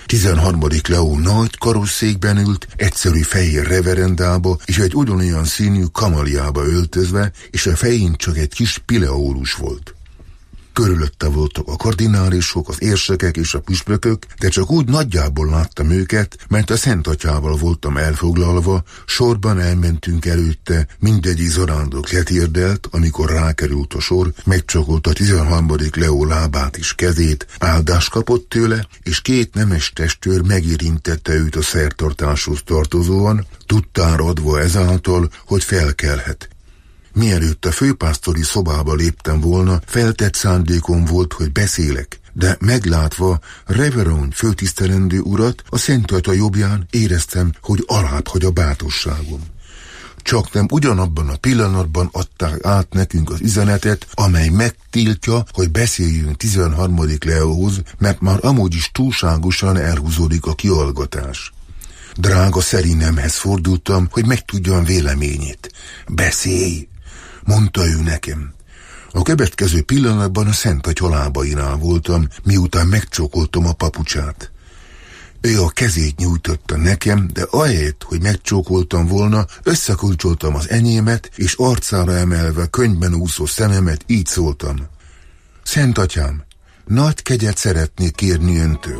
13. Leó nagy karosszékben ült, egyszerű fehér reverendába és egy ugyanolyan színű kamaliába öltözve, és a fején csak egy kis pileólus volt. Körülötte voltak a kardinálisok, az érsekek és a püspökök, de csak úgy nagyjából láttam őket, mert a Szent Atyával voltam elfoglalva, sorban elmentünk előtte, mindegyik zarándok letérdelt, amikor rákerült a sor, megcsokolta 13. Leó lábát és kezét, áldást kapott tőle, és 2 nemes testőr megérintette őt a szertartáshoz tartozóan, tudtára adva ezáltal, hogy felkelhet. Mielőtt a főpásztori szobába léptem volna, feltett szándékom volt, hogy beszélek, de meglátva Reverend főtisztelendő urat a Szent Atya jobbján éreztem, hogy alább hagy a bátorságom. Csak nem ugyanabban a pillanatban adták át nekünk az üzenetet, amely megtiltja, hogy beszéljünk 13. Leóhoz, mert már amúgy is túlságosan elhúzódik a kihallgatás. Drága Szerinemhez fordultam, hogy megtudjam véleményét. Beszélj! Mondta ő nekem. A következő pillanatban a Szent Atya lábainál voltam, miután megcsókoltam a papucsát. Ő a kezét nyújtotta nekem, de ahelyett, hogy megcsókoltam volna, összekulcsoltam az enyémet, és arcára emelve könnyben úszó szememet így szóltam. Szent Atyám, nagy kegyet szeretnék kérni öntől.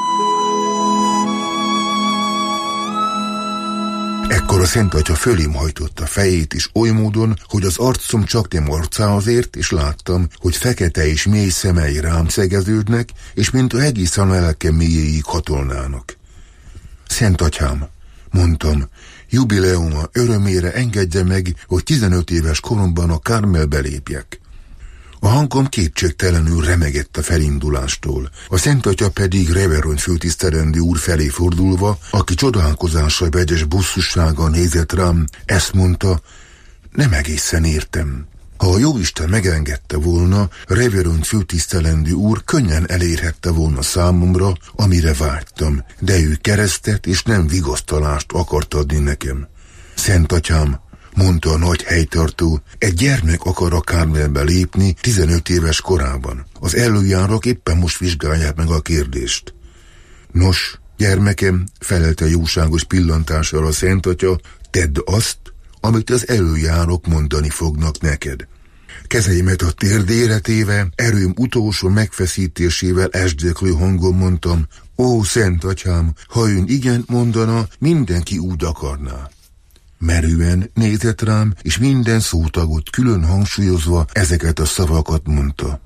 Ekkor a Szent Atya fölém hajtotta fejét is oly módon, hogy az arcom csak nem arcához ért, és láttam, hogy fekete és mély szemei rám szegeződnek, és mint egészen a lelkem mélyéig hatolnának. Szent Atyám, mondtam, jubileuma örömére engedje meg, hogy 15 éves koromban a Kármelbe lépjek. A hangom kétségtelenül remegett a felindulástól. A Szent Atya pedig Reverend főtisztelendő úr felé fordulva, aki csodálkozással vegyes bosszúsággal nézett rám, ezt mondta, nem egészen értem. Ha a Jóisten megengedte volna, Reverend főtisztelendő úr könnyen elérhette volna számomra, amire vágytam, de ő keresztet és nem vigasztalást akart adni nekem. Szent Atyám, mondta a nagy helytartó, egy gyermek akar a Kármelbe lépni 15 éves korában. Az előjárók éppen most vizsgálják meg a kérdést. Nos, gyermekem, felelte jóságos pillantással a Szent Atya, tedd azt, amit az előjárók mondani fognak neked. Kezeimet a térdére téve, erőm utolsó megfeszítésével esdeklő hangon mondtam, ó, Szent Atyám, ha ön igent mondana, mindenki úgy akarná. Merően nézett rám, és minden szótagot külön hangsúlyozva ezeket a szavakat mondta.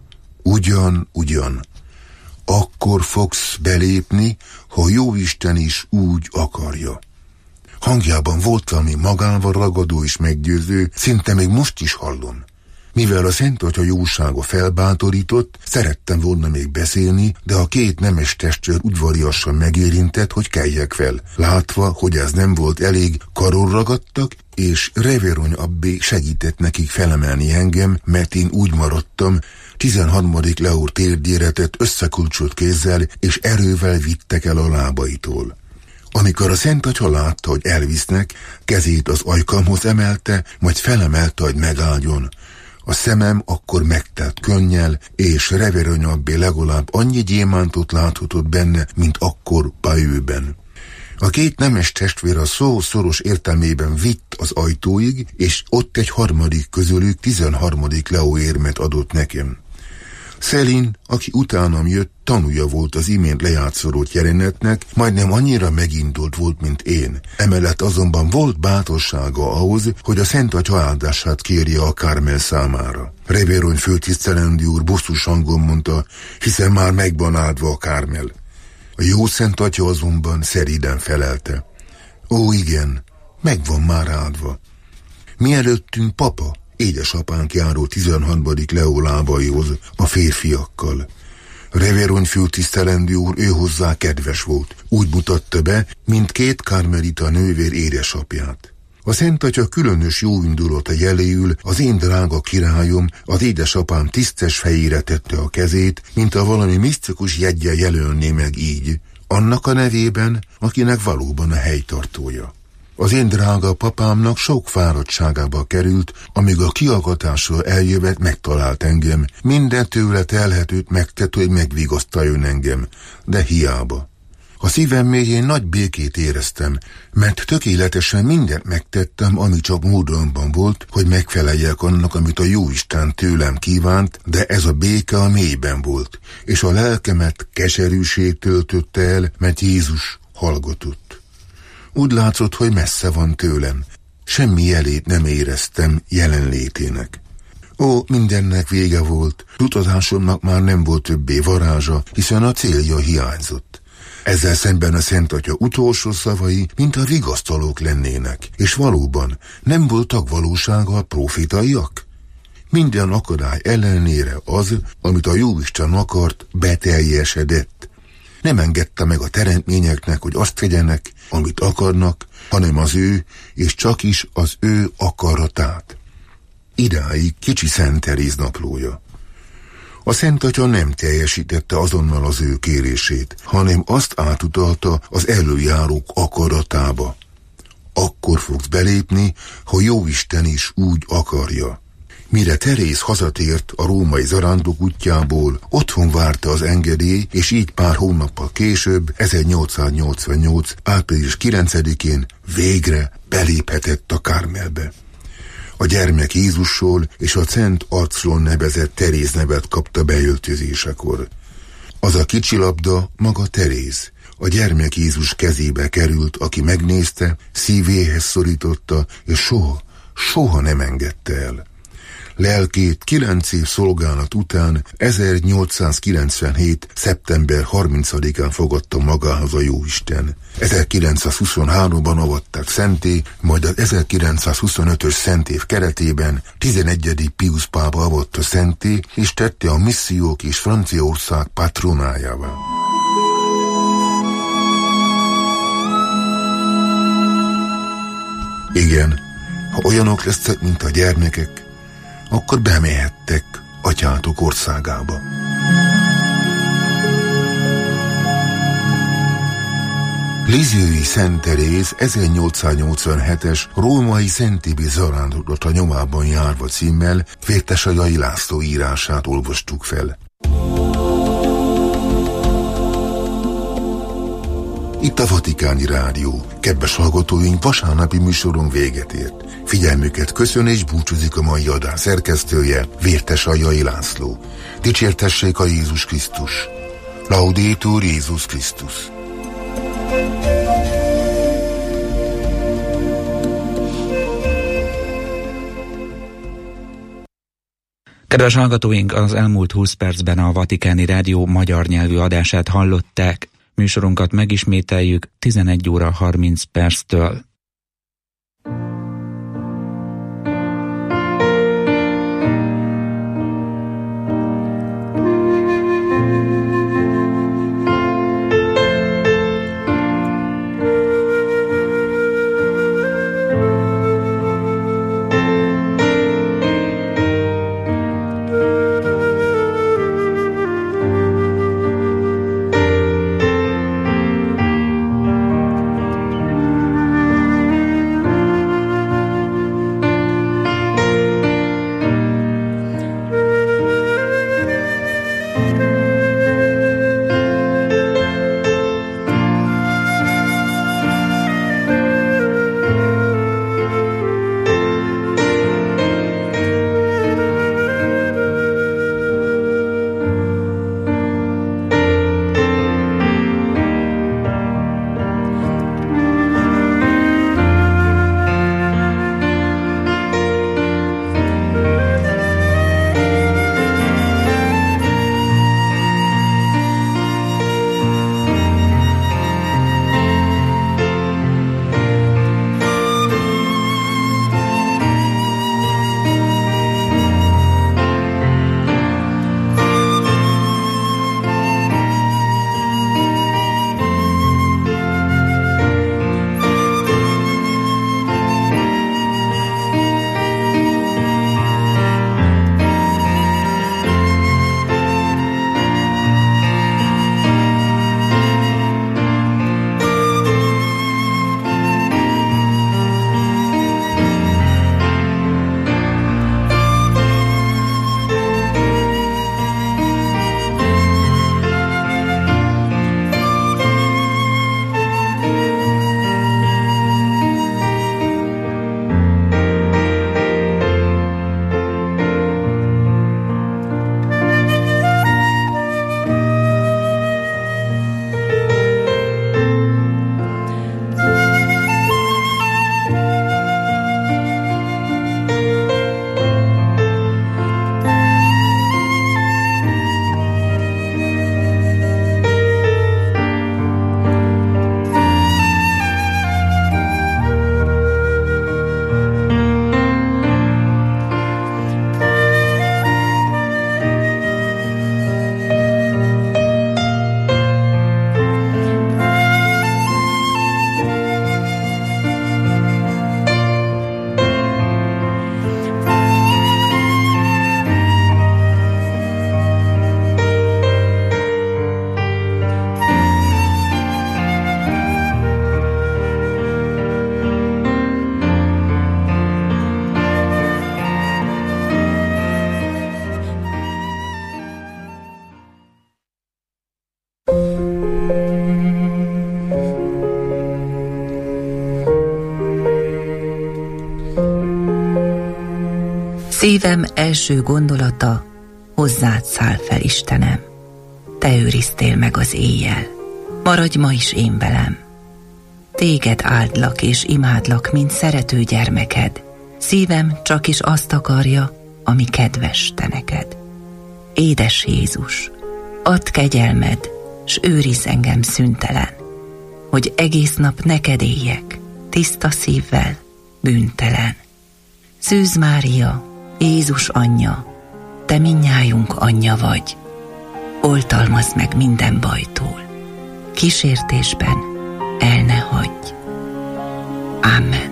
Ugyan. Akkor fogsz belépni, ha Jóisten is úgy akarja. Hangjában volt valami magánva ragadó és meggyőző, szinte még most is hallom. Mivel a Szent Atya jósága felbátorított, szerettem volna még beszélni, de a 2 nemes testőr udvariasan megérintett, hogy keljek fel. Látva, hogy ez nem volt elég, karon ragadtak, és Reverend abbé segített nekik felemelni engem, mert én úgy maradtam, 13. Leó térdére tett összekulcsolt kézzel, és erővel vittek el a lábaitól. Amikor a Szent Atya látta, hogy elvisznek, kezét az ajkamhoz emelte, majd felemelte, hogy megálljon. A szemem akkor megtelt könnyel, és Reverend abbé legalább annyi gyémántot láthatott benne, mint akkor Bayeuxben. A 2 nemes testvér a szó szoros értelmében vitt az ajtóig, és ott egy harmadik közülük 13. Leó érmet adott nekem. Céline, aki utánam jött, tanúja volt az imént lejátszolódott jelenetnek, majdnem annyira megindult volt, mint én. Emellett azonban volt bátorsága ahhoz, hogy a Szent Atya áldását kérje a Kármel számára. Reverend főtisztelendő úr bosszús hangon mondta, hiszen már megvan áldva a Kármel. A jó Szent Atya azonban szeriden felelte. Ó, igen, megvan már áldva. Mielőttünk papa, édesapánk járó 13. Leó lábaihoz a férfiakkal. Reverend főtisztelendő úr őhozzá kedves volt. Úgy mutatta be, mint 2 karmelita nővér édesapját. A Szent Atya különös jóindulata jeléül az én drága királyom, az édesapám tisztes fejére tette a kezét, mint a valami misztikus jeggyel jelölné meg így, annak a nevében, akinek valóban a helytartója. Az én drága papámnak sok fáradtságába került, amíg a kihallgatásról eljövet megtalált engem. Minden tőle telhetőt megtett, hogy megvigasztaljon engem, de hiába. A szívem mélyén nagy békét éreztem, mert tökéletesen mindent megtettem, ami csak módonban volt, hogy megfeleljek annak, amit a Jóisten tőlem kívánt, de ez a béke a mélyben volt, és a lelkemet keserűség töltötte el, mert Jézus hallgatott. Úgy látszott, hogy messze van tőlem. Semmi jelét nem éreztem jelenlétének. Ó, mindennek vége volt, utazásomnak már nem volt többé varázsa, hiszen a célja hiányzott. Ezzel szemben a Szent Atya utolsó szavai, mint a vigasztalók lennének, és valóban nem voltak valósága a profétaiak? Minden akadály ellenére az, amit a Jóisten akart, beteljesedett. Nem engedte meg a teremtményeknek, hogy azt tegyenek, amit akarnak, hanem az ő, és csak is az ő akaratát. Idáig kicsi Szent Teréz naplója. A Szent Atya nem teljesítette azonnal az ő kérését, hanem azt átutalta az előjárók akaratába. Akkor fogsz belépni, ha Jóisten is úgy akarja. Mire Teréz hazatért a római zarándok útjából, otthon várta az engedély, és így pár hónappal később, 1888. április 9-én végre beléphetett a Kármelbe. A gyermek Jézusról és a Szent Arcról nevezett Teréz nevet kapta beöltözésekor. Az a kicsi labda maga Teréz. A gyermek Jézus kezébe került, aki megnézte, szívéhez szorította, és soha nem engedte el. Lelkét 9 év szolgálat után 1897. szeptember 30-án fogadta magához a Jóisten. 1923-ban avatták szenté, majd az 1925-ös szentév keretében 11. Piusz pápa avatta szenté, és tette a missziók és Franciaország patronájává. Igen, ha olyanok lesztek, mint a gyermekek, akkor bemehettek atyátok országába. Lisieux-i Szent Teréz 1887-es római Szentibé zarándoklat a nyomában járva címmel Vértesajai László írását olvastuk fel. Itt a Vatikáni Rádió. Kedves hallgatóink, vasárnapi műsoron véget ért. Figyelmüket köszön és búcsúzik a mai adás szerkesztője, Vértesajai László. Dicsértessék a Jézus Krisztus. Laudetur Jézus Krisztus. Kedves hallgatóink, az elmúlt 20 percben a Vatikáni Rádió magyar nyelvű adását hallották. Műsorunkat megismételjük 11 óra 30 perctől. Szívem első gondolata, hozzád száll fel, Istenem. Te őriztél meg az éjjel, maradj ma is én velem. Téged áldlak és imádlak, mint szerető gyermeked. Szívem csak is azt akarja, ami kedves te neked. Édes Jézus, add kegyelmed, s őrizz engem szüntelen, hogy egész nap neked éljek, tiszta szívvel, bűntelen. Szűz Mária, Jézus anyja, te mindnyájunk anyja vagy. Oltalmazd meg minden bajtól, kísértésben el ne hagyj. Amen.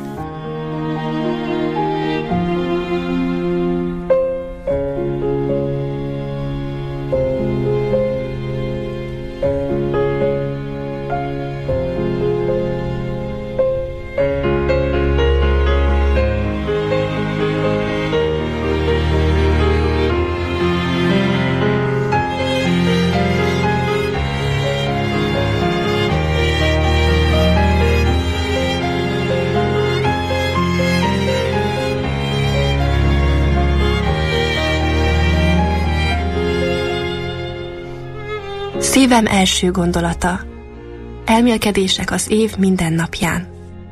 Szívem első gondolata. Elmélkedések az év minden napján.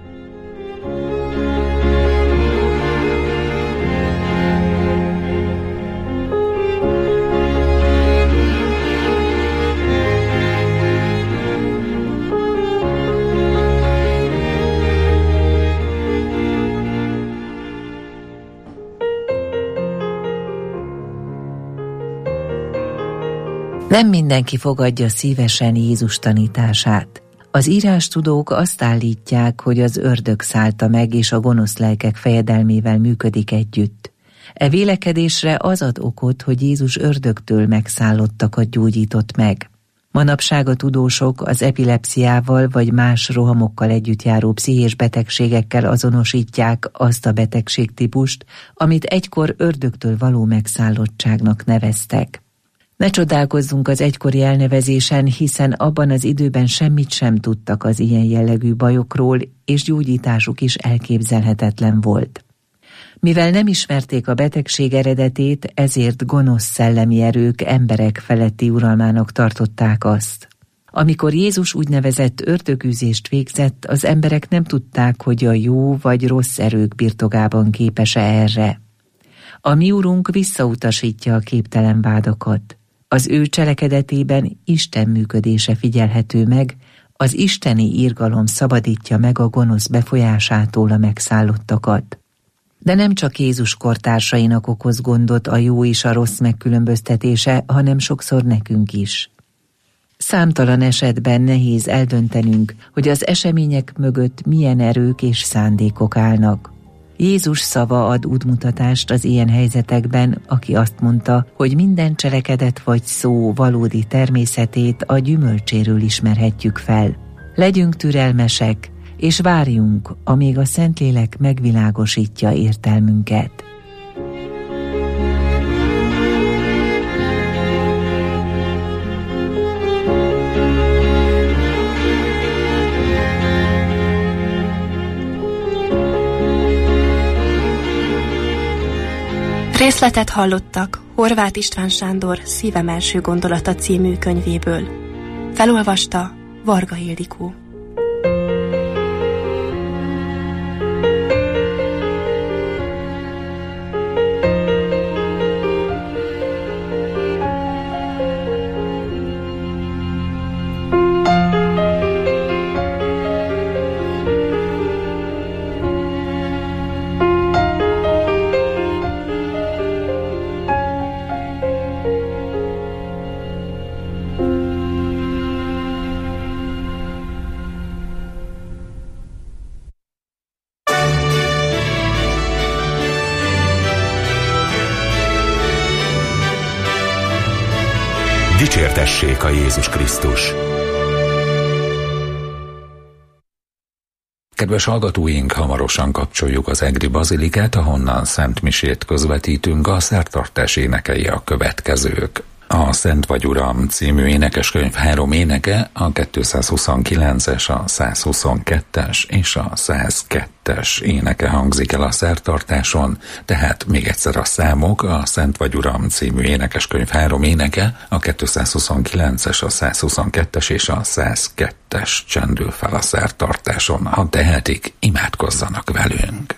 Nem mindenki fogadja szívesen Jézus tanítását. Az írástudók azt állítják, hogy az ördög szállta meg, és a gonosz lelkek fejedelmével működik együtt. E vélekedésre az ad okot, hogy Jézus ördögtől megszállottakat gyógyított meg. Manapság a tudósok az epilepsziával vagy más rohamokkal együtt járó pszichés betegségekkel azonosítják azt a betegségtípust, amit egykor ördögtől való megszállottságnak neveztek. Ne csodálkozzunk az egykori elnevezésen, hiszen abban az időben semmit sem tudtak az ilyen jellegű bajokról, és gyógyításuk is elképzelhetetlen volt. Mivel nem ismerték a betegség eredetét, ezért gonosz szellemi erők emberek feletti uralmának tartották azt. Amikor Jézus úgynevezett ördögűzést végzett, az emberek nem tudták, hogy a jó vagy rossz erők birtokában képes-e erre. A mi Urunk visszautasítja a képtelen vádakat. Az ő cselekedetében Isten működése figyelhető meg, az isteni irgalom szabadítja meg a gonosz befolyásától a megszállottakat. De nem csak Jézus kortársainak okoz gondot a jó és a rossz megkülönböztetése, hanem sokszor nekünk is. Számtalan esetben nehéz eldöntenünk, hogy az események mögött milyen erők és szándékok állnak. Jézus szava ad útmutatást az ilyen helyzetekben, aki azt mondta, hogy minden cselekedet vagy szó valódi természetét a gyümölcséről ismerhetjük fel. Legyünk türelmesek, és várjunk, amíg a Szentlélek megvilágosítja értelmünket. Részletet hallottak Horváth István Sándor Szívem első gondolata című könyvéből. Felolvasta Varga Ildikó. Dicsértessék a Jézus Krisztus! Kedves hallgatóink, hamarosan kapcsoljuk az egri bazilikát, ahonnan szentmisét közvetítünk, a szertartás énekei a következők. A Szent vagy Uram című énekeskönyv 3 éneke, a 229-es, a 122-es és a 102-es éneke hangzik el a szertartáson, tehát még egyszer a számok: a Szent vagy Uram című énekeskönyv 3 éneke, a 229-es, a 122-es és a 102-es csendül fel a szertartáson. Ha tehetik, imádkozzanak velünk.